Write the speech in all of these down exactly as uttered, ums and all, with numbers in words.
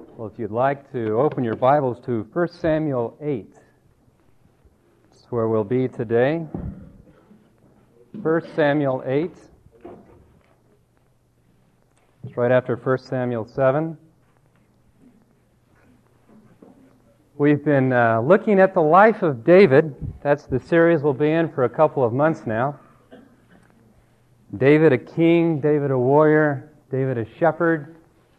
Well, if you'd like to open your Bibles to First Samuel eight, that's where we'll be today. First Samuel eight. It's right after First Samuel seven. We've been uh, looking at the life of David. That's the series we'll be in for a couple of months now. David a king, David a warrior, David a shepherd,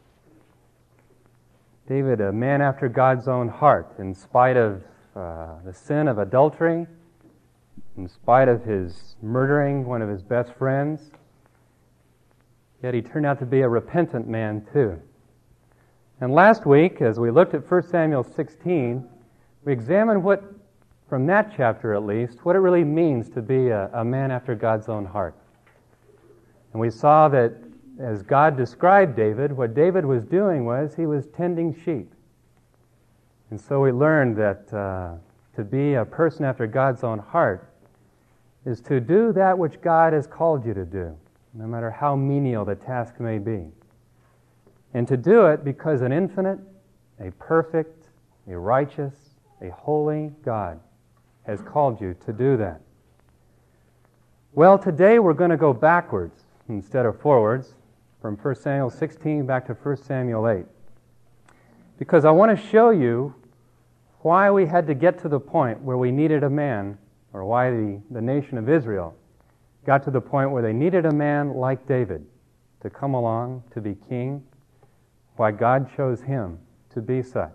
David a man after God's own heart, in spite of uh, the sin of adultery, in spite of his murdering one of his best friends. Yet he turned out to be a repentant man too. And last week, as we looked at First Samuel sixteen, we examined what, from that chapter at least, what it really means to be a, a man after God's own heart. And we saw that as God described David, what David was doing was he was tending sheep. And so we learned that uh, to be a person after God's own heart is to do that which God has called you to do, no matter how menial the task may be. And to do it because an infinite, a perfect, a righteous, a holy God has called you to do that. Well, today we're going to go backwards instead of forwards, from First Samuel sixteen back to First Samuel eight. Because I want to show you why we had to get to the point where we needed a man, or why the, the nation of Israel got to the point where they needed a man like David to come along, to be king, why God chose him to be such.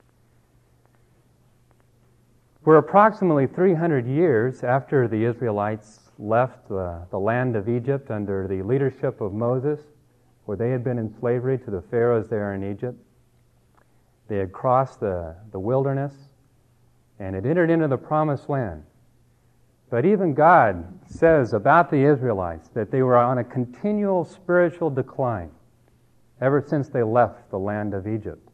For approximately three hundred years after the Israelites left uh, the land of Egypt under the leadership of Moses, where they had been in slavery to the pharaohs there in Egypt, they had crossed the, the wilderness and had entered into the promised land. But even God says about the Israelites that they were on a continual spiritual decline ever since they left the land of Egypt.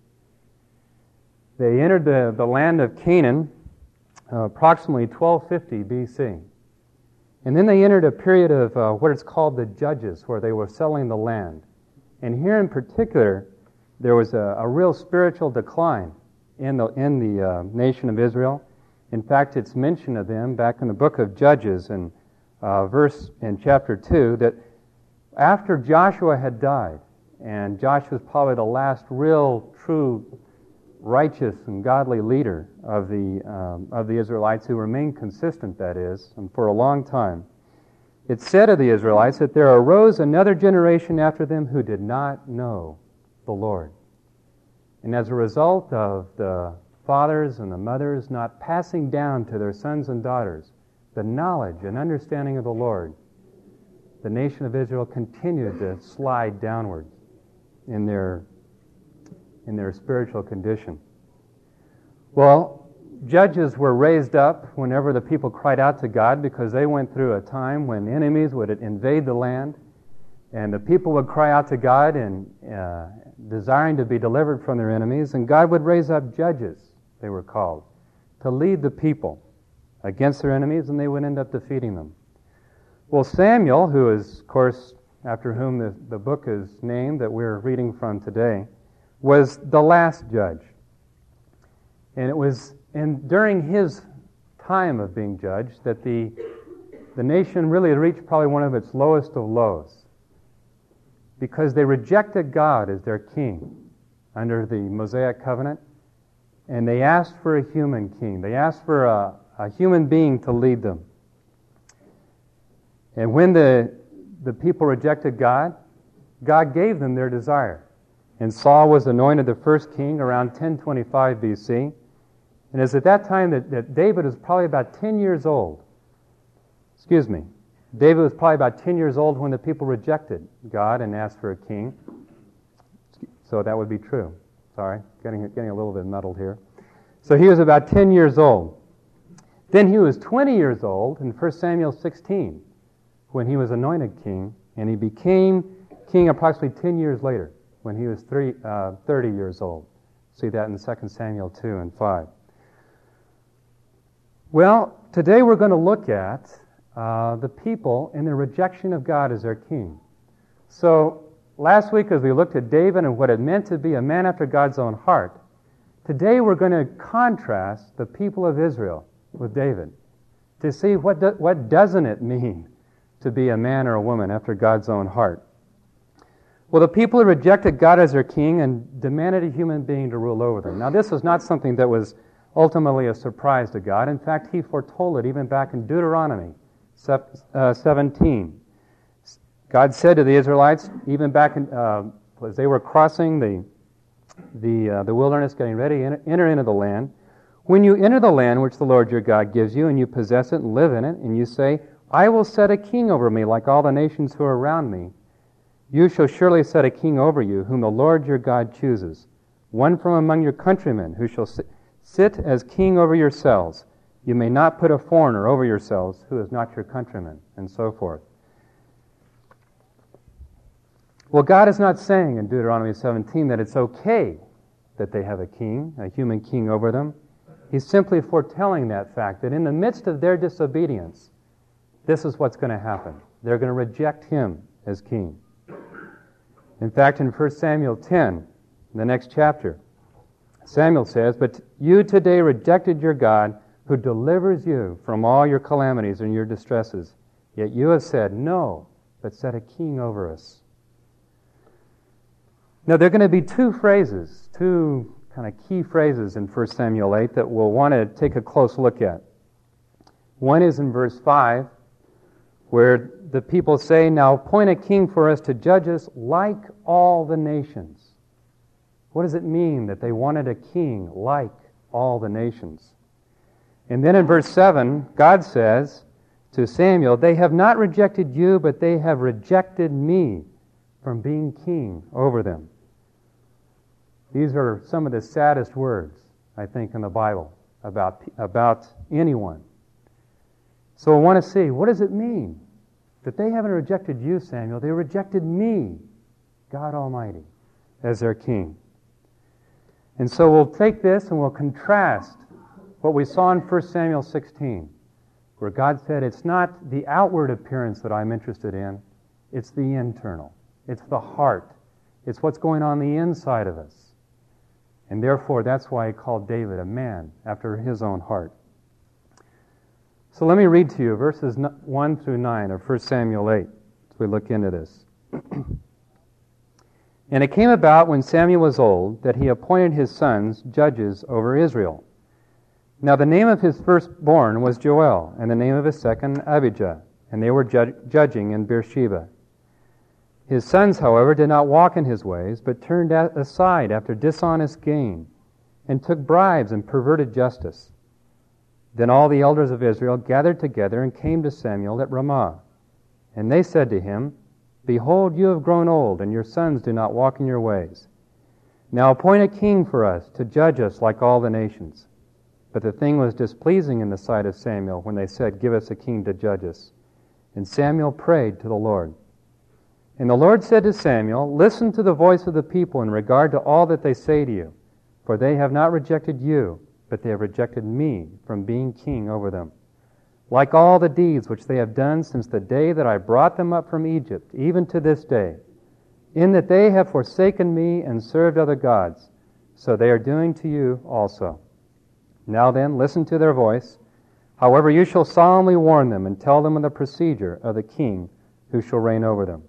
They entered the, the land of Canaan uh, approximately twelve fifty B C. And then they entered a period of uh, what is called the Judges, where they were selling the land. And here in particular, there was a, a real spiritual decline in the in the uh, nation of Israel. In fact, it's mentioned of them back in the book of Judges, in uh, verse in chapter two, that after Joshua had died, and Joshua was probably the last real, true, righteous and godly leader of the um, of the Israelites, who remained consistent, that is, and for a long time. It said of the Israelites that there arose another generation after them who did not know the Lord. And as a result of the fathers and the mothers not passing down to their sons and daughters the knowledge and understanding of the Lord, the nation of Israel continued to slide downward in their in their spiritual condition. Well, judges were raised up whenever the people cried out to God, because they went through a time when enemies would invade the land, and the people would cry out to God and uh, desiring to be delivered from their enemies, and God would raise up judges, they were called, to lead the people against their enemies, and they would end up defeating them. Well, Samuel, who is, of course, after whom the, the book is named that we're reading from today, was the last judge. And it was in, during his time of being judged that the, the nation really reached probably one of its lowest of lows, because they rejected God as their king under the Mosaic covenant, and they asked for a human king. They asked for a, a human being to lead them. And when the, the people rejected God, God gave them their desire. And Saul was anointed the first king around ten twenty-five B C. And it's at that time that, that David was probably about ten years old. Excuse me. David was probably about ten years old when the people rejected God and asked for a king. So that would be true. Sorry, getting, getting a little bit muddled here. So he was about ten years old. Then he was twenty years old in First Samuel sixteen when he was anointed king, and he became king approximately ten years later when he was three, uh, thirty years old. See that in Second Samuel two and five. Well, today we're going to look at uh, the people and their rejection of God as their king. So last week as we looked at David and what it meant to be a man after God's own heart, today we're going to contrast the people of Israel with David to see what do, what doesn't it mean to be a man or a woman after God's own heart. Well, the people rejected God as their king and demanded a human being to rule over them. Now, this was not something that was ultimately a surprise to God. In fact, he foretold it even back in Deuteronomy seventeen. God said to the Israelites, even back in, uh, as they were crossing the the uh, the wilderness, getting ready to enter, enter into the land, when you enter the land which the Lord your God gives you, and you possess it and live in it, and you say, I will set a king over me like all the nations who are around me, you shall surely set a king over you, whom the Lord your God chooses, one from among your countrymen, who shall sit, sit as king over yourselves. You may not put a foreigner over yourselves who is not your countryman, and so forth. Well, God is not saying in Deuteronomy seventeen that it's okay that they have a king, a human king over them. He's simply foretelling that fact, that in the midst of their disobedience, this is what's going to happen. They're going to reject him as king. In fact, in First Samuel ten, the next chapter, Samuel says, But you today rejected your God, who delivers you from all your calamities and your distresses. Yet you have said, No, but set a king over us. Now, there are going to be two phrases, two kind of key phrases in First Samuel eight that we'll want to take a close look at. One is in verse five, where the people say, Now appoint a king for us to judge us like all the nations. What does it mean that they wanted a king like all the nations? And then in verse seven, God says to Samuel, They have not rejected you, but they have rejected me from being king over them. These are some of the saddest words, I think, in the Bible about, about anyone. So I want to see, what does it mean that they haven't rejected you, Samuel? They rejected me, God Almighty, as their king. And so we'll take this and we'll contrast what we saw in First Samuel sixteen, where God said, it's not the outward appearance that I'm interested in, it's the internal. It's the heart. It's what's going on the inside of us. And therefore, that's why he called David a man after his own heart. So let me read to you verses one through nine of First Samuel eight as we look into this. And it came about when Samuel was old that he appointed his sons judges over Israel. Now the name of his firstborn was Joel, and the name of his second Abijah, and they were ju- judging in Beersheba. His sons, however, did not walk in his ways, but turned aside after dishonest gain, and took bribes and perverted justice. Then all the elders of Israel gathered together and came to Samuel at Ramah. And they said to him, Behold, you have grown old, and your sons do not walk in your ways. Now appoint a king for us to judge us like all the nations. But the thing was displeasing in the sight of Samuel when they said, Give us a king to judge us. And Samuel prayed to the Lord. And the Lord said to Samuel, Listen to the voice of the people in regard to all that they say to you, for they have not rejected you, but they have rejected me from being king over them. Like all the deeds which they have done since the day that I brought them up from Egypt, even to this day, in that they have forsaken me and served other gods, so they are doing to you also. Now then, listen to their voice. However, you shall solemnly warn them and tell them of the procedure of the king who shall reign over them.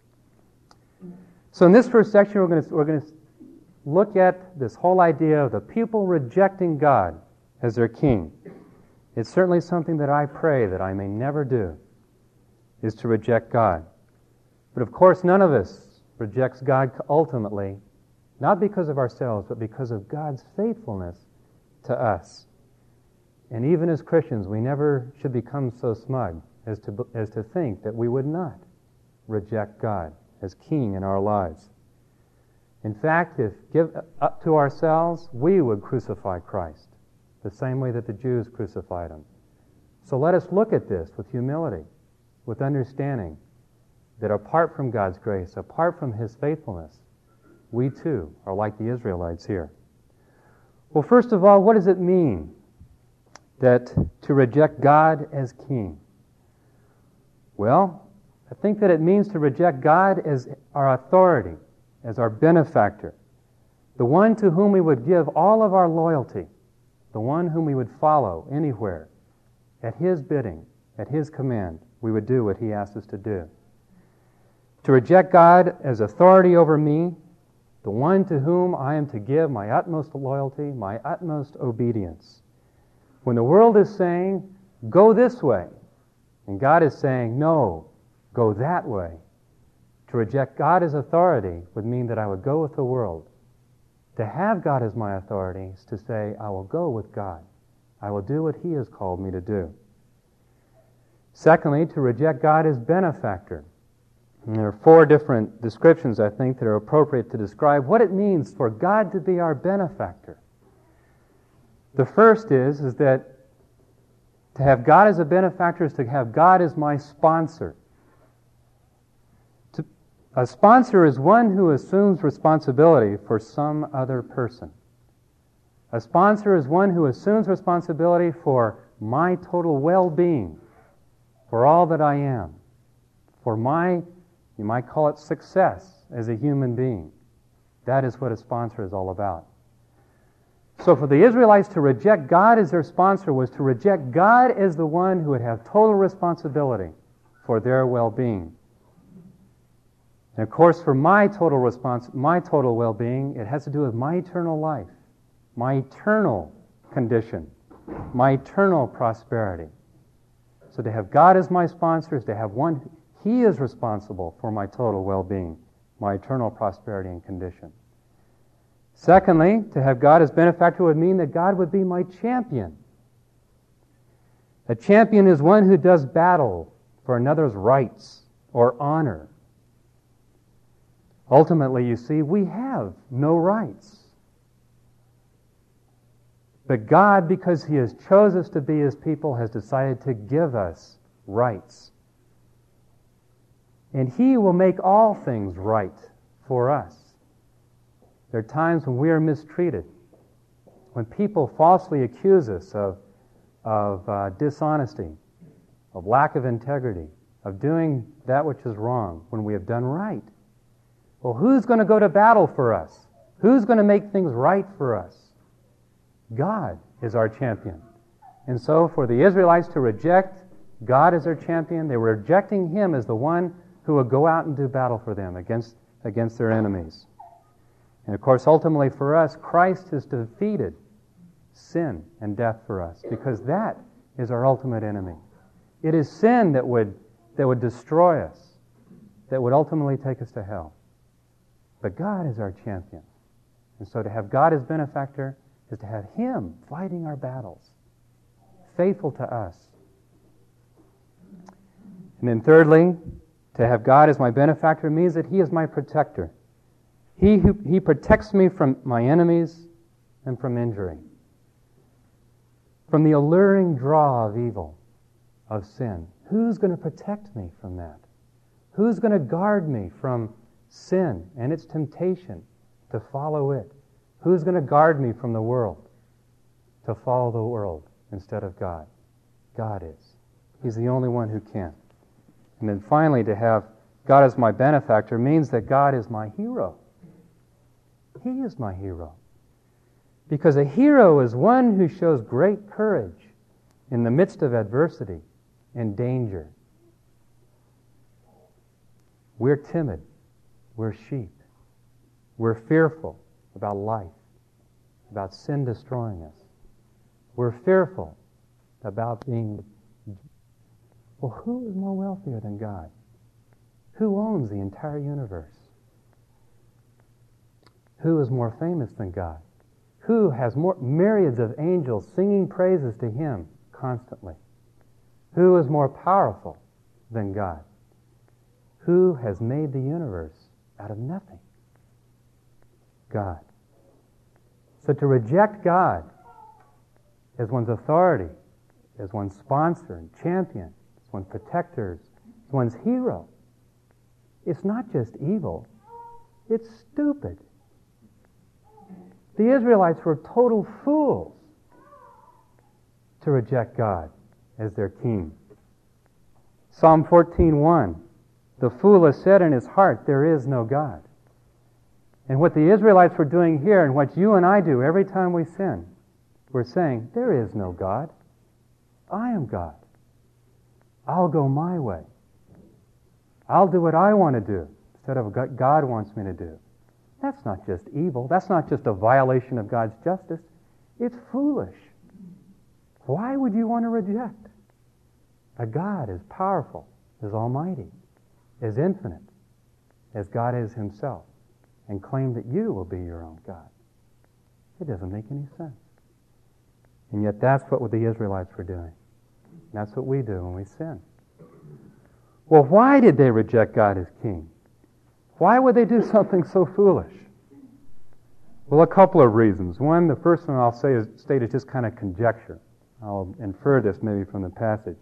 So in this first section, we're going to, we're going to look at this whole idea of the people rejecting God as their king. It's certainly something that I pray that I may never do, is to reject God. But of course, none of us rejects God ultimately, not because of ourselves, but because of God's faithfulness to us. And even as Christians, we never should become so smug as to, as to think that we would not reject God as king in our lives. In fact, if give up to ourselves, we would crucify Christ the same way that the Jews crucified him. So let us look at this with humility, with understanding that apart from God's grace, apart from his faithfulness, we too are like the Israelites here. Well, first of all, what does it mean that to reject God as king? Well, I think that it means to reject God as our authority, as our benefactor, the one to whom we would give all of our loyalty, the one whom we would follow anywhere. At His bidding, at His command, we would do what He asked us to do. To reject God as authority over me, the one to whom I am to give my utmost loyalty, my utmost obedience. When the world is saying, go this way, and God is saying, no, go that way, to reject God as authority would mean that I would go with the world. To have God as my authority is to say, I will go with God. I will do what He has called me to do. Secondly, to reject God as benefactor. And there are four different descriptions, I think, that are appropriate to describe what it means for God to be our benefactor. The first is, is that to have God as a benefactor is to have God as my sponsor. To, a sponsor is one who assumes responsibility for some other person. A sponsor is one who assumes responsibility for my total well-being, for all that I am, for my, you might call it success as a human being. That is what a sponsor is all about. So for the Israelites to reject God as their sponsor was to reject God as the one who would have total responsibility for their well-being. And of course, for my total response, my total well-being, it has to do with my eternal life, my eternal condition, my eternal prosperity. So to have God as my sponsor is to have one, He is responsible for my total well-being, my eternal prosperity and condition. Secondly, to have God as benefactor would mean that God would be my champion. A champion is one who does battle for another's rights or honor. Ultimately, you see, we have no rights. But God, because He has chosen us to be His people, has decided to give us rights. And He will make all things right for us. There are times when we are mistreated, when people falsely accuse us of, of uh, dishonesty, of lack of integrity, of doing that which is wrong when we have done right. Well, who's going to go to battle for us? Who's going to make things right for us? God is our champion. And so for the Israelites to reject God as their champion, they were rejecting Him as the one who would go out and do battle for them against, against their enemies. And of course, ultimately for us, Christ has defeated sin and death for us, because that is our ultimate enemy. It is sin that would, that would destroy us, that would ultimately take us to hell. But God is our champion. And so to have God as benefactor is to have Him fighting our battles, faithful to us. And then thirdly, to have God as my benefactor means that He is my protector. He, who, he protects me from my enemies and from injury, from the alluring draw of evil, of sin. Who's going to protect me from that? Who's going to guard me from sin and its temptation to follow it? Who's going to guard me from the world, to follow the world instead of God? God is. He's the only one who can. And then finally, to have God as my benefactor means that God is my hero. He is my hero. Because a hero is one who shows great courage in the midst of adversity and danger. We're timid. We're sheep. We're fearful about life, about sin destroying us. We're fearful about being... Well, who is more wealthier than God? Who owns the entire universe? Who is more famous than God? Who has more myriads of angels singing praises to Him constantly? Who is more powerful than God? Who has made the universe out of nothing? God. So to reject God as one's authority, as one's sponsor and champion, as one's protector, as one's hero, it's not just evil, it's stupid. The Israelites were total fools to reject God as their king. Psalm fourteen one The fool has said in his heart, there is no God. And what the Israelites were doing here, and what you and I do every time we sin, we're saying, there is no God. I am God. I'll go my way. I'll do what I want to do instead of what God wants me to do. That's not just evil. That's not just a violation of God's justice. It's foolish. Why would you want to reject a God as powerful, as almighty, as infinite, as God is himself, and claim that you will be your own God? It doesn't make any sense. And yet that's what the Israelites were doing. That's what we do when we sin. Well, why did they reject God as king? Why would they do something so foolish? Well, a couple of reasons. One, the first one I'll say is, state is just kind of conjecture. I'll infer this maybe from the passage.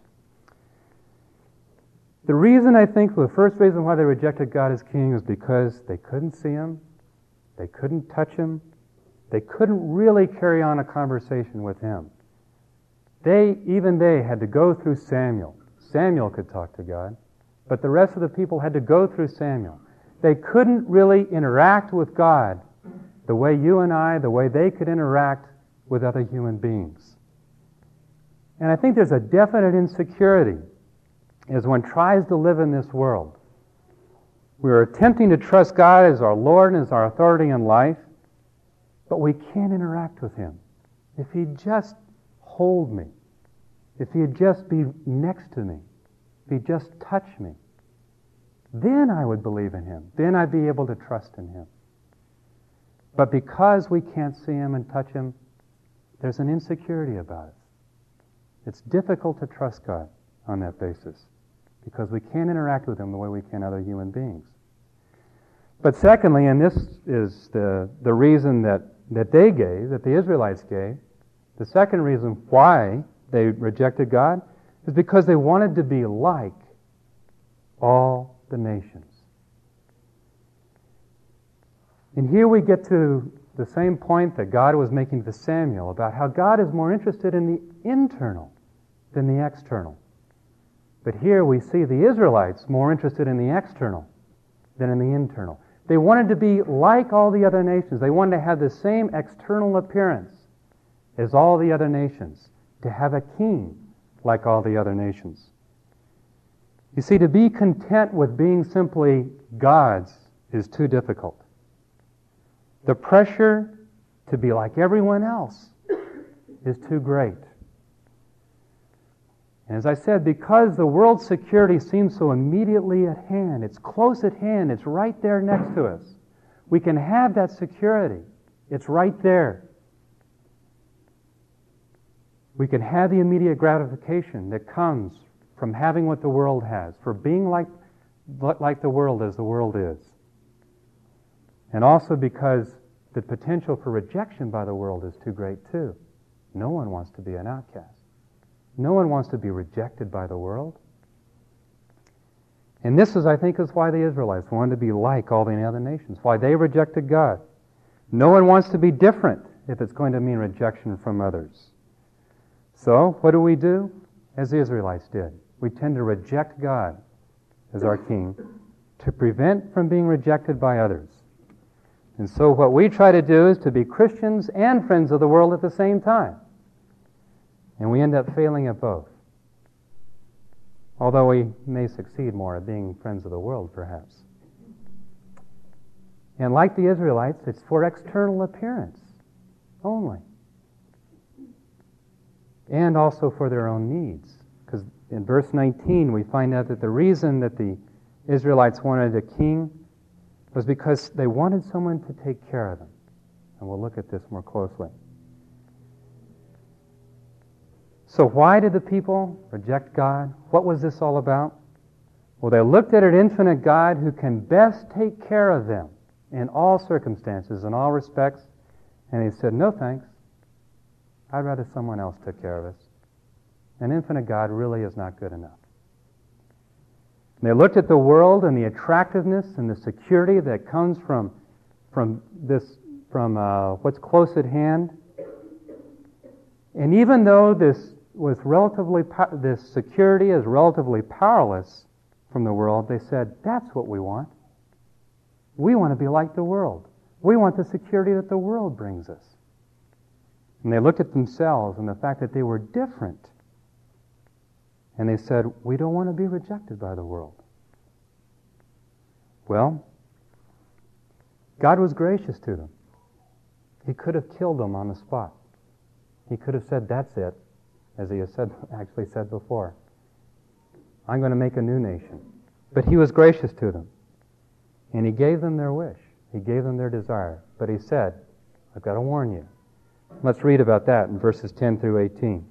The reason, I think, the first reason why they rejected God as king was because they couldn't see him, they couldn't touch him, they couldn't really carry on a conversation with him. They, even they, had to go through Samuel. Samuel could talk to God, but the rest of the people had to go through Samuel. They couldn't really interact with God the way you and I, the way they could interact with other human beings. And I think there's a definite insecurity as one tries to live in this world. We're attempting to trust God as our Lord and as our authority in life, but we can't interact with him. If he'd just hold me, if he'd just be next to me, if he'd just touch me, then I would believe in him. Then I'd be able to trust in him. But because we can't see him and touch him, there's an insecurity about it. It's difficult to trust God on that basis because we can't interact with him the way we can other human beings. But secondly, and this is the, the reason that, that they gave, that the Israelites gave, the second reason why they rejected God is because they wanted to be like all the nations. And here we get to the same point that God was making to Samuel about how God is more interested in the internal than the external. But here we see the Israelites more interested in the external than in the internal. They wanted to be like all the other nations. They wanted to have the same external appearance as all the other nations, to have a king like all the other nations. You see, to be content with being simply God's is too difficult. The pressure to be like everyone else is too great. And as I said, because the world's security seems so immediately at hand, it's close at hand, it's right there next to us, we can have that security. It's right there. We can have the immediate gratification that comes from having what the world has, for being like, like the world as the world is. And also because the potential for rejection by the world is too great too. No one wants to be an outcast. No one wants to be rejected by the world. And this is, I think, is why the Israelites wanted to be like all the other nations, why they rejected God. No one wants to be different if it's going to mean rejection from others. So, what do we do? As the Israelites did. We tend to reject God as our king to prevent from being rejected by others. And so what we try to do is to be Christians and friends of the world at the same time. And we end up failing at both. Although we may succeed more at being friends of the world, perhaps. And like the Israelites, it's for external appearance only. And also for their own needs. Because in verse nineteen, we find out that the reason that the Israelites wanted a king was because they wanted someone to take care of them. And we'll look at this more closely. So why did the people reject God? What was this all about? Well, they looked at an infinite God who can best take care of them in all circumstances, in all respects, and they said, no thanks. I'd rather someone else took care of us. An infinite God really is not good enough. And they looked at the world and the attractiveness and the security that comes from, from this, from uh, what's close at hand. And even though this was relatively, this security is relatively powerless from the world, they said, that's what we want. We want to be like the world. We want the security that the world brings us. And they looked at themselves and the fact that they were different. And they said, we don't want to be rejected by the world. Well, God was gracious to them. He could have killed them on the spot. He could have said, that's it, as he has said, actually said before. I'm going to make a new nation. But he was gracious to them. And he gave them their wish. He gave them their desire. But he said, I've got to warn you. Let's read about that in verses ten through eighteen.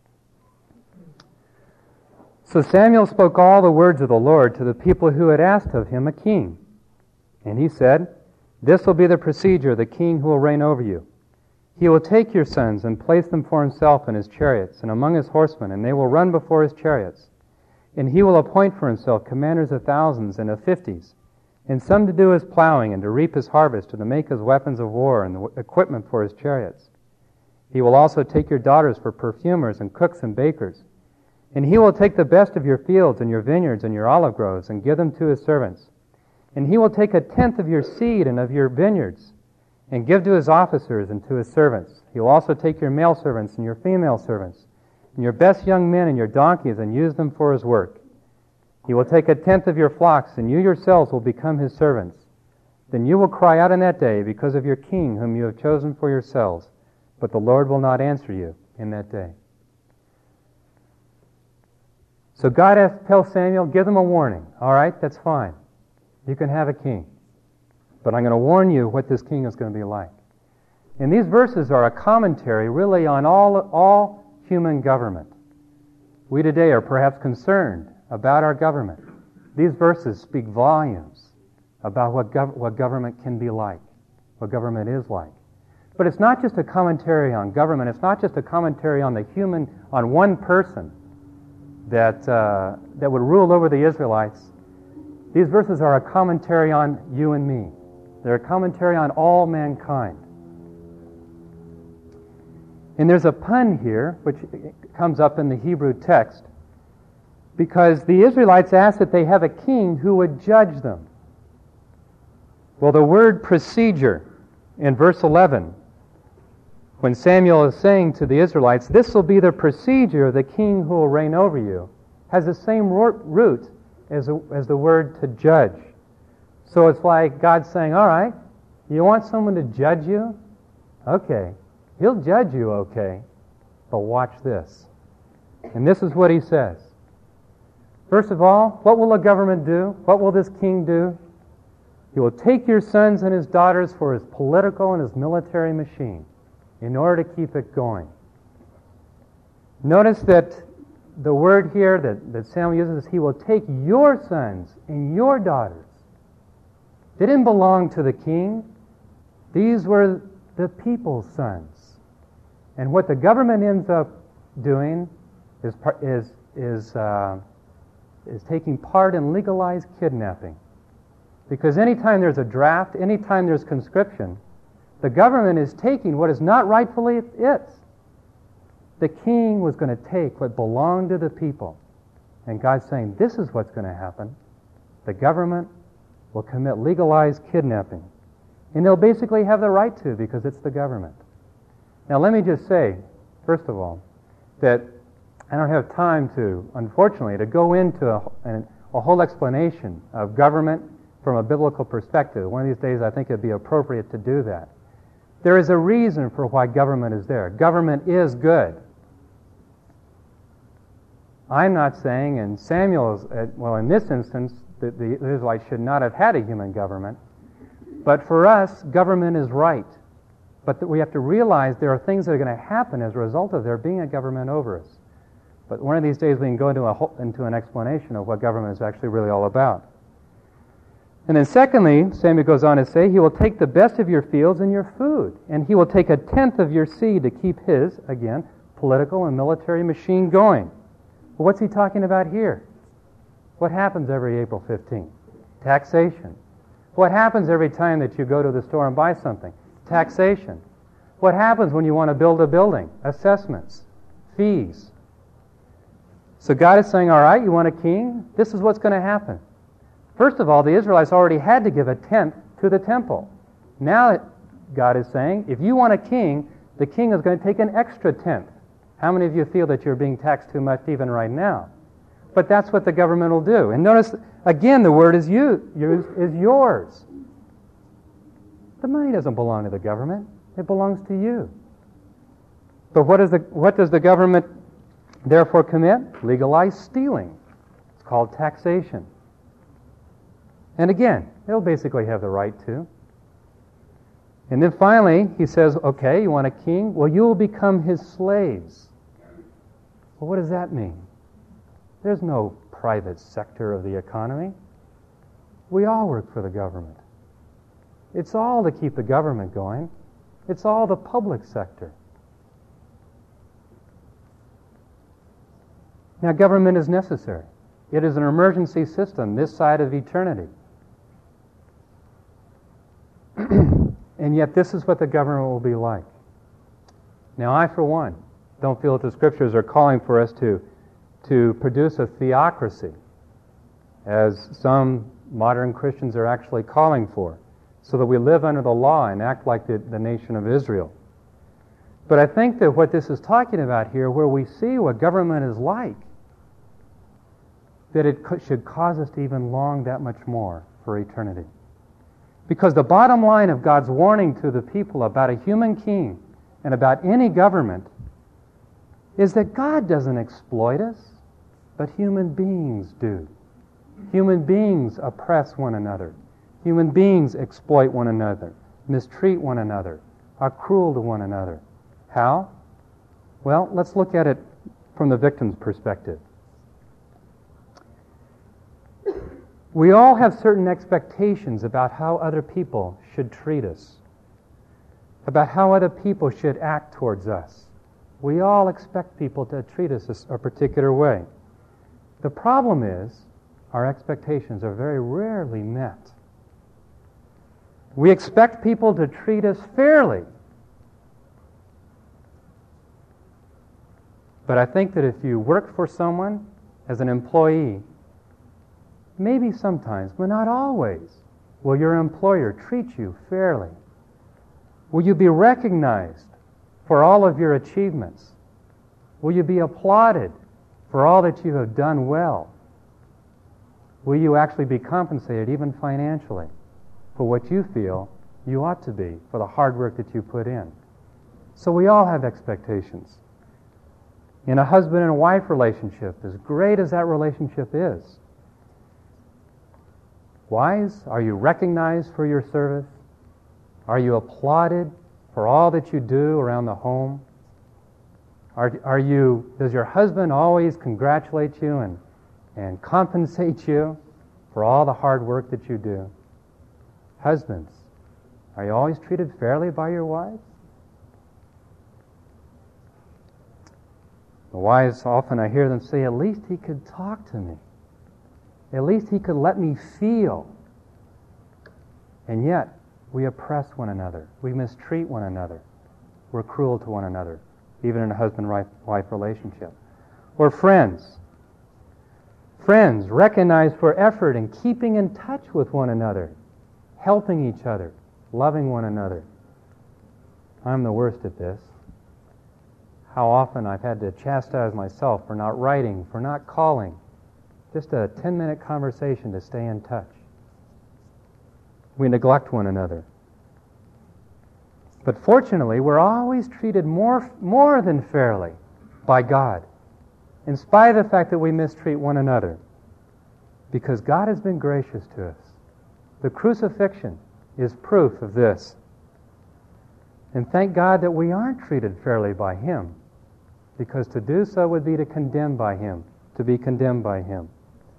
So Samuel spoke all the words of the Lord to the people who had asked of him a king. And he said, this will be the procedure of the king who will reign over you. He will take your sons and place them for himself in his chariots and among his horsemen, and they will run before his chariots. And he will appoint for himself commanders of thousands and of fifties, and some to do his plowing and to reap his harvest and to make his weapons of war and the equipment for his chariots. He will also take your daughters for perfumers and cooks and bakers. And he will take the best of your fields and your vineyards and your olive groves and give them to his servants. And he will take a tenth of your seed and of your vineyards and give to his officers and to his servants. He will also take your male servants and your female servants and your best young men and your donkeys and use them for his work. He will take a tenth of your flocks, and you yourselves will become his servants. Then you will cry out in that day because of your king whom you have chosen for yourselves, but the Lord will not answer you in that day. So God has to tell Samuel, give them a warning. All right, that's fine. You can have a king. But I'm going to warn you what this king is going to be like. And these verses are a commentary really on all, all human government. We today are perhaps concerned about our government. These verses speak volumes about what, gov- what government can be like, what government is like. But it's not just a commentary on government. It's not just a commentary on the human, on one person that uh, that would rule over the Israelites. These verses are a commentary on you and me. They're a commentary on all mankind. And there's a pun here, which comes up in the Hebrew text, because the Israelites asked that they have a king who would judge them. Well, the word procedure in verse eleven, when Samuel is saying to the Israelites, this will be the procedure of the king who will reign over you, has the same root as, a, as the word to judge. So it's like God saying, all right, you want someone to judge you? Okay, he'll judge you, okay, but watch this. And this is what he says. First of all, what will a government do? What will this king do? He will take your sons and his daughters for his political and his military machine in order to keep it going. Notice that the word here that, that Samuel uses is he will take your sons and your daughters. They didn't belong to the king. These were the people's sons. And what the government ends up doing is is is uh, is taking part in legalized kidnapping. Because anytime there's a draft, anytime there's conscription, the government is taking what is not rightfully its. The king was going to take what belonged to the people. And God's saying, this is what's going to happen. The government will commit legalized kidnapping. And they'll basically have the right to because it's the government. Now let me just say, first of all, that I don't have time to, unfortunately, to go into a, a, a whole explanation of government from a biblical perspective. One of these days I think it'd be appropriate to do that. There is a reason for why government is there. Government is good. I'm not saying, and Samuel's, well, in this instance, that the Israelites should not have had a human government. But for us, government is right. But that we have to realize there are things that are going to happen as a result of there being a government over us. But one of these days we can go into, a whole, into an explanation of what government is actually really all about. And then secondly, Samuel goes on to say, he will take the best of your fields and your food, and he will take a tenth of your seed to keep his, again, political and military machine going. Well, what's he talking about here? What happens every April fifteenth? Taxation. What happens every time that you go to the store and buy something? Taxation. What happens when you want to build a building? Assessments. Fees. So God is saying, all right, you want a king? This is what's going to happen. First of all, the Israelites already had to give a tenth to the temple. Now God is saying, if you want a king, the king is going to take an extra tenth. How many of you feel that you're being taxed too much even right now? But that's what the government will do. And notice, again, the word is you, is yours. The money doesn't belong to the government. It belongs to you. But what, is the, what does the government therefore commit? Legalize stealing. It's called taxation. And again, they'll basically have the right to. And then finally, he says, okay, you want a king? Well, you will become his slaves. Well, what does that mean? There's no private sector of the economy. We all work for the government. It's all to keep the government going. It's all the public sector. Now, government is necessary. It is an emergency system this side of eternity. And yet this is what the government will be like. Now, I, for one, don't feel that the Scriptures are calling for us to, to produce a theocracy, as some modern Christians are actually calling for, so that we live under the law and act like the, the nation of Israel. But I think that what this is talking about here, where we see what government is like, that it co- should cause us to even long that much more for eternity. Because the bottom line of God's warning to the people about a human king and about any government is that God doesn't exploit us, but human beings do. Human beings oppress one another. Human beings exploit one another, mistreat one another, are cruel to one another. How? Well, let's look at it from the victim's perspective. We all have certain expectations about how other people should treat us, about how other people should act towards us. We all expect people to treat us a particular way. The problem is, our expectations are very rarely met. We expect people to treat us fairly. But I think that if you work for someone as an employee, maybe sometimes, but not always, will your employer treat you fairly? Will you be recognized for all of your achievements? Will you be applauded for all that you have done well? Will you actually be compensated, even financially, for what you feel you ought to be, for the hard work that you put in? So we all have expectations. In a husband and wife relationship, as great as that relationship is, wives, are you recognized for your service? Are you applauded for all that you do around the home? Are, are you, does your husband always congratulate you and, and compensate you for all the hard work that you do? Husbands, are you always treated fairly by your wives? The wives, often I hear them say, at least he could talk to me. At least he could let me feel. And yet, we oppress one another. We mistreat one another. We're cruel to one another, even in a husband-wife relationship. Or friends. Friends recognized for effort in keeping in touch with one another, helping each other, loving one another. I'm the worst at this. How often I've had to chastise myself for not writing, for not calling. Just a ten-minute conversation to stay in touch. We neglect one another. But fortunately, we're always treated more, more than fairly by God, in spite of the fact that we mistreat one another, because God has been gracious to us. The crucifixion is proof of this. And thank God that we aren't treated fairly by Him, because to do so would be to condemn by Him, to be condemned by Him.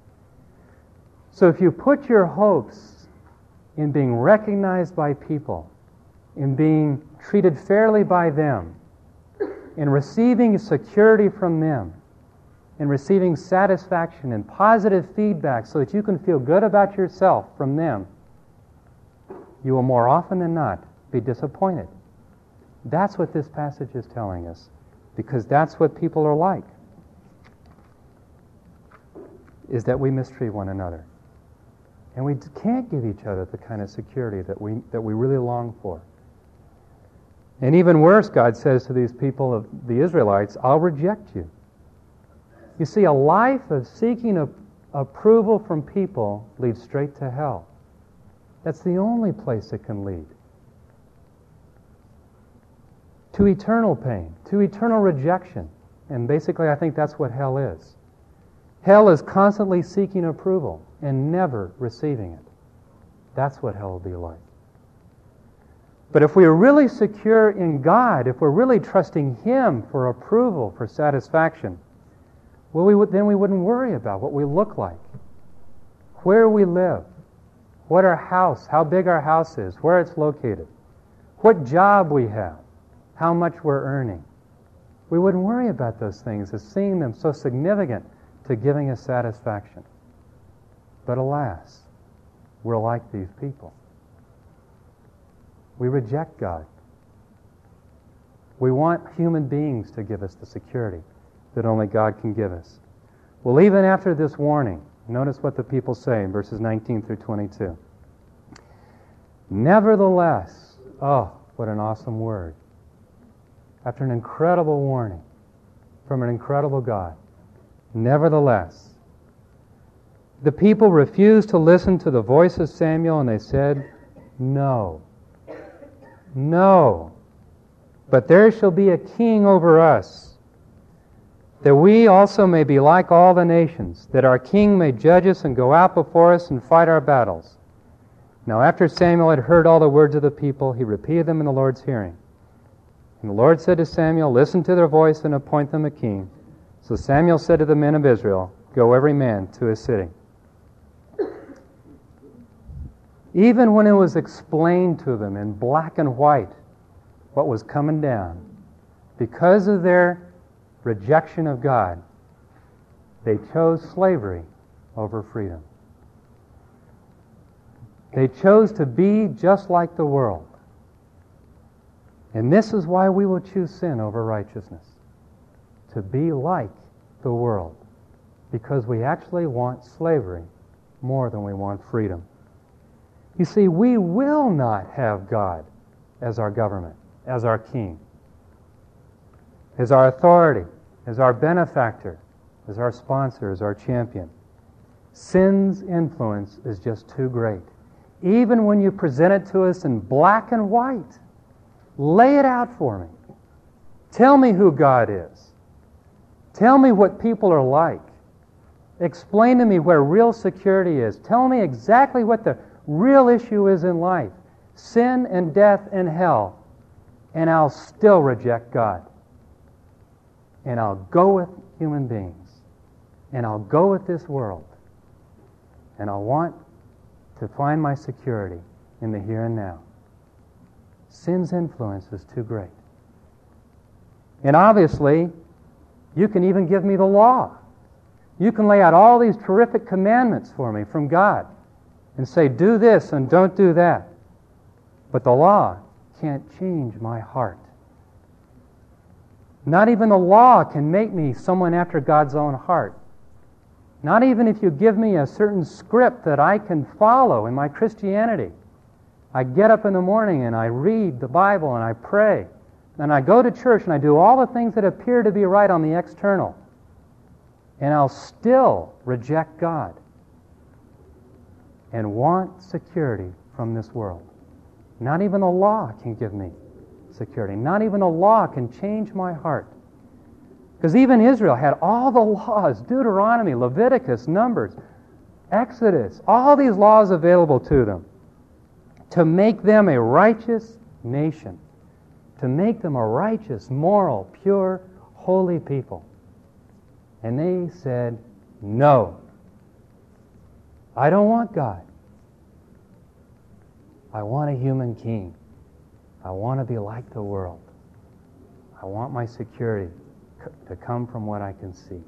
So if you put your hopes in being recognized by people, in being treated fairly by them, in receiving security from them, in receiving satisfaction and positive feedback so that you can feel good about yourself from them, you will more often than not be disappointed. That's what this passage is telling us, because that's what people are like. is that we mistreat one another. And we can't give each other the kind of security that we that we really long for. And even worse, God says to these people of the Israelites, I'll reject you. You see, a life of seeking a, approval from people leads straight to hell. That's the only place it can lead. To eternal pain, to eternal rejection. And basically, I think that's what hell is. Hell is constantly seeking approval and never receiving it. That's what hell will be like. But if we are really secure in God, if we're really trusting Him for approval, for satisfaction, well, we would, then we wouldn't worry about what we look like, where we live, what our house, how big our house is, where it's located, what job we have, how much we're earning. We wouldn't worry about those things as seeing them so significant to giving us satisfaction. But alas, we're like these people. We reject God. We want human beings to give us the security that only God can give us. Well, even after this warning, notice what the people say in verses nineteen through twenty-two. Nevertheless, oh, what an awesome word. After an incredible warning from an incredible God, nevertheless, the people refused to listen to the voice of Samuel, and they said, No, no, but there shall be a king over us, that we also may be like all the nations, that our king may judge us and go out before us and fight our battles. Now after Samuel had heard all the words of the people, he repeated them in the Lord's hearing. And the Lord said to Samuel, Listen to their voice and appoint them a king. So Samuel said to the men of Israel, Go every man to his city. Even when it was explained to them in black and white what was coming down, because of their rejection of God, they chose slavery over freedom. They chose to be just like the world. And this is why we will choose sin over righteousness. To be like the world. Because we actually want slavery more than we want freedom. You see, we will not have God as our government, as our king, as our authority, as our benefactor, as our sponsor, as our champion. Sin's influence is just too great. Even when you present it to us in black and white, lay it out for me. Tell me who God is. Tell me what people are like. Explain to me where real security is. Tell me exactly what the real issue is in life. Sin and death and hell. And I'll still reject God. And I'll go with human beings. And I'll go with this world. And I'll want to find my security in the here and now. Sin's influence is too great. And obviously, you can even give me the law. You can lay out all these terrific commandments for me from God and say, do this and don't do that. But the law can't change my heart. Not even the law can make me someone after God's own heart. Not even if you give me a certain script that I can follow in my Christianity. I get up in the morning and I read the Bible and I pray. And I go to church and I do all the things that appear to be right on the external. And I'll still reject God and want security from this world. Not even the law can give me security. Not even the law can change my heart. Because even Israel had all the laws, Deuteronomy, Leviticus, Numbers, Exodus, all these laws available to them to make them a righteous nation, to make them a righteous, moral, pure, holy people. And they said, no, I don't want God. I want a human king. I want to be like the world. I want my security to come from what I can see.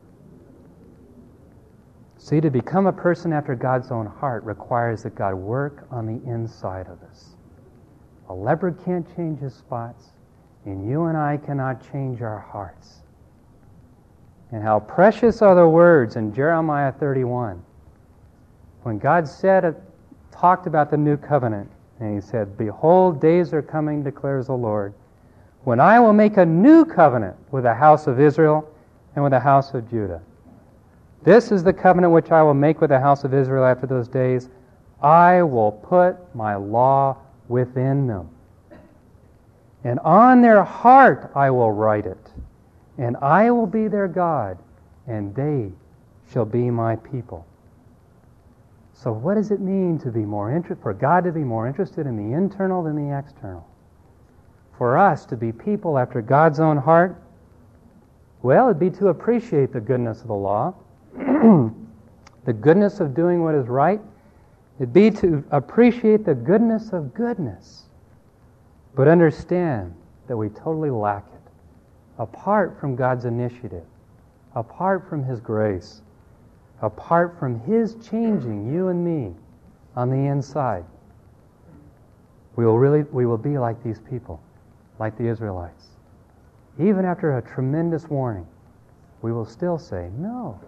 See, to become a person after God's own heart requires that God work on the inside of us. A leopard can't change his spots, and you and I cannot change our hearts. And how precious are the words in Jeremiah thirty-one. When God said, talked about the new covenant, and he said, "Behold, days are coming, declares the Lord, when I will make a new covenant with the house of Israel and with the house of Judah. This is the covenant which I will make with the house of Israel after those days. I will put my law within them. And on their heart I will write it. And I will be their God, and they shall be my people." So what does it mean to be more inter- for God to be more interested in the internal than the external? For us to be people after God's own heart? Well, it'd be to appreciate the goodness of the law, the goodness of doing what is right. It'd be to appreciate the goodness of goodness, but understand that we totally lack it. Apart from God's initiative, apart from His grace, apart from His changing you and me on the inside, we will really we will be like these people, like the Israelites. Even after a tremendous warning, we will still say, no.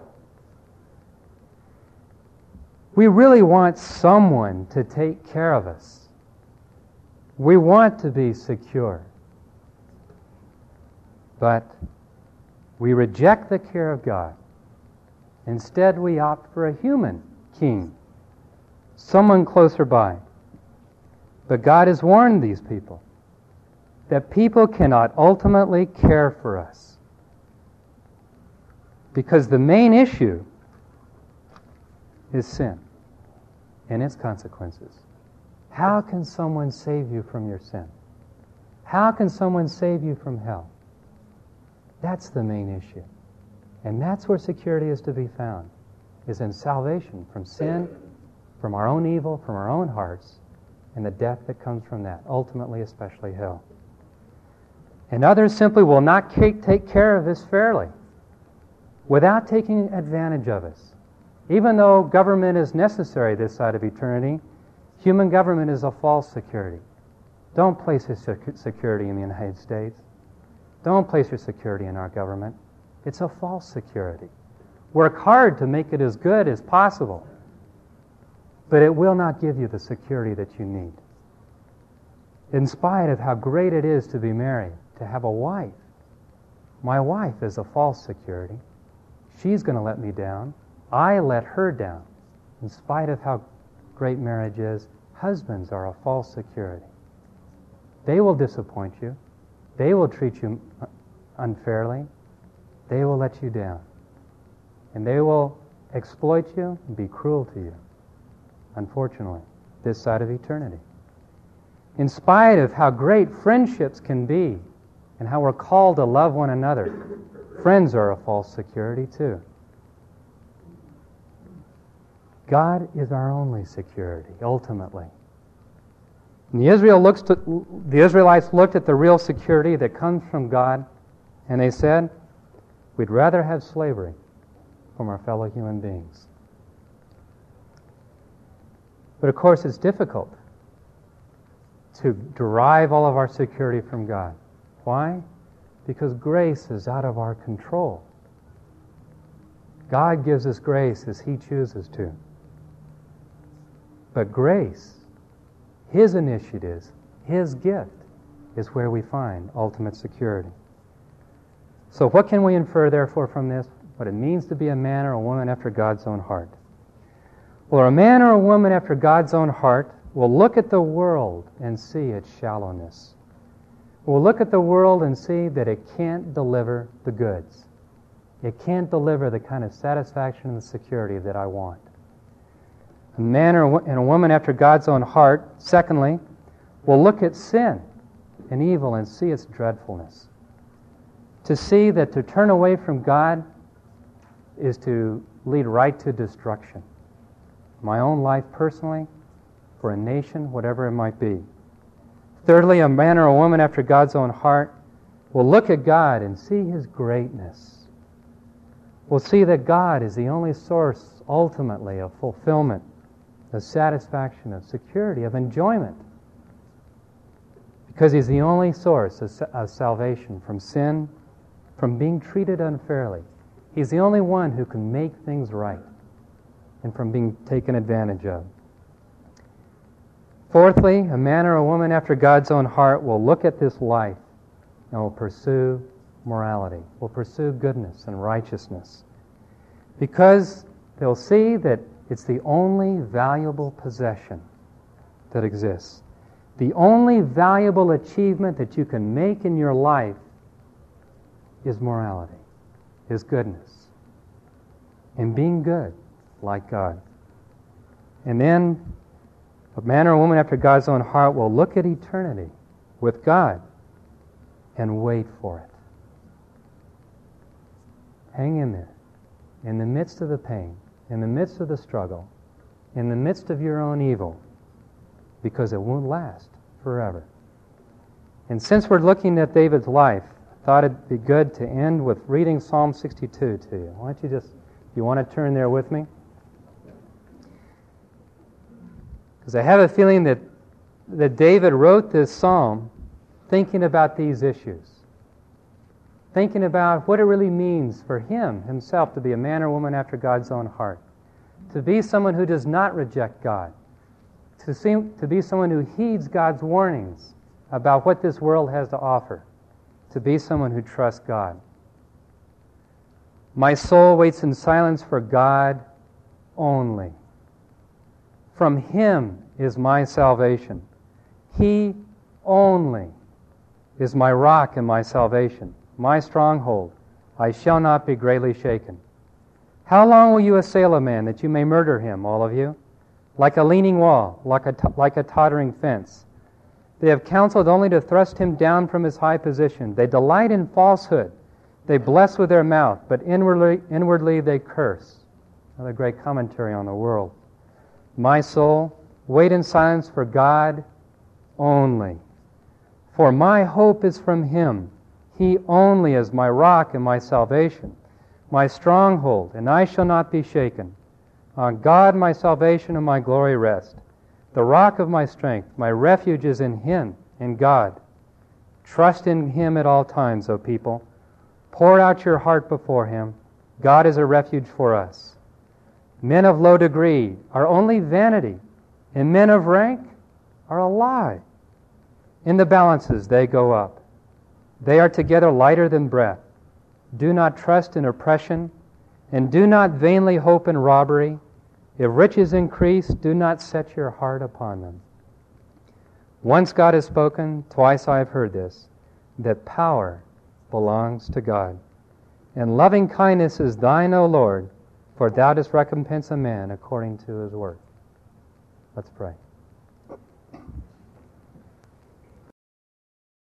We really want someone to take care of us. We want to be secure. But we reject the care of God. Instead, we opt for a human king, someone closer by. But God has warned these people that people cannot ultimately care for us, because the main issue is sin and its consequences. How can someone save you from your sin? How can someone save you from hell? That's the main issue. And that's where security is to be found, is in salvation from sin, from our own evil, from our own hearts, and the death that comes from that, ultimately especially hell. And others simply will not take care of this fairly, without taking advantage of us. Even though government is necessary this side of eternity, human government is a false security. Don't place your security in the United States. Don't place your security in our government. It's a false security. Work hard to make it as good as possible, but it will not give you the security that you need. In spite of how great it is to be married, to have a wife, my wife is a false security. She's going to let me down. I let her down. In spite of how great marriage is, husbands are a false security. They will disappoint you. They will treat you unfairly. They will let you down. And they will exploit you and be cruel to you, unfortunately, this side of eternity. In spite of how great friendships can be and how we're called to love one another, friends are a false security too. God is our only security, ultimately. And the, Israel looks to, the Israelites looked at the real security that comes from God, and they said, we'd rather have slavery from our fellow human beings. But of course it's difficult to derive all of our security from God. Why? Because grace is out of our control. God gives us grace as He chooses to. But grace, His initiatives, His gift, is where we find ultimate security. So what can we infer, therefore, from this? What it means to be a man or a woman after God's own heart. Well, a man or a woman after God's own heart will look at the world and see its shallowness. Will look at the world and see that it can't deliver the goods. It can't deliver the kind of satisfaction and security that I want. A man or and a woman after God's own heart, secondly, will look at sin and evil and see its dreadfulness. To see that to turn away from God is to lead right to destruction. My own life personally, for a nation, whatever it might be. Thirdly, a man or a woman after God's own heart will look at God and see His greatness. Will see that God is the only source, ultimately, of fulfillment, of satisfaction, of security, of enjoyment. Because He's the only source of, of salvation from sin from being treated unfairly. He's the only one who can make things right and from being taken advantage of. Fourthly, a man or a woman after God's own heart will look at this life and will pursue morality, will pursue goodness and righteousness, because they'll see that it's the only valuable possession that exists. The only valuable achievement that you can make in your life is morality, is goodness, and being good like God. And then a man or a woman after God's own heart will look at eternity with God and wait for it. Hang in there. In the midst of the pain, in the midst of the struggle, in the midst of your own evil, because it won't last forever. And since we're looking at David's life, I thought it'd be good to end with reading Psalm sixty-two to you. Why don't you just, if you want to turn there with me? Because I have a feeling that, that David wrote this psalm thinking about these issues. Thinking about what it really means for him, himself, to be a man or woman after God's own heart. To be someone who does not reject God. To, see, to be someone who heeds God's warnings about what this world has to offer. To be someone who trusts God. My soul waits in silence for God only. From Him is my salvation. He only is my rock and my salvation, my stronghold. I shall not be greatly shaken. How long will you assail a man that you may murder him, all of you? Like a leaning wall, like a, t- like a tottering fence. They have counseled only to thrust him down from his high position. They delight in falsehood. They bless with their mouth, but inwardly, inwardly they curse. Another great commentary on the world. My soul, wait in silence for God only. For my hope is from Him. He only is my rock and my salvation, my stronghold, and I shall not be shaken. On God my salvation and my glory rest. The rock of my strength, my refuge is in Him, in God. Trust in Him at all times, O people. Pour out your heart before Him. God is a refuge for us. Men of low degree are only vanity, and men of rank are a lie. In the balances they go up. They are together lighter than breath. Do not trust in oppression, and do not vainly hope in robbery. If riches increase, do not set your heart upon them. Once God has spoken, twice I have heard this, that power belongs to God. And loving kindness is thine, O Lord, for thou dost recompense a man according to his work. Let's pray.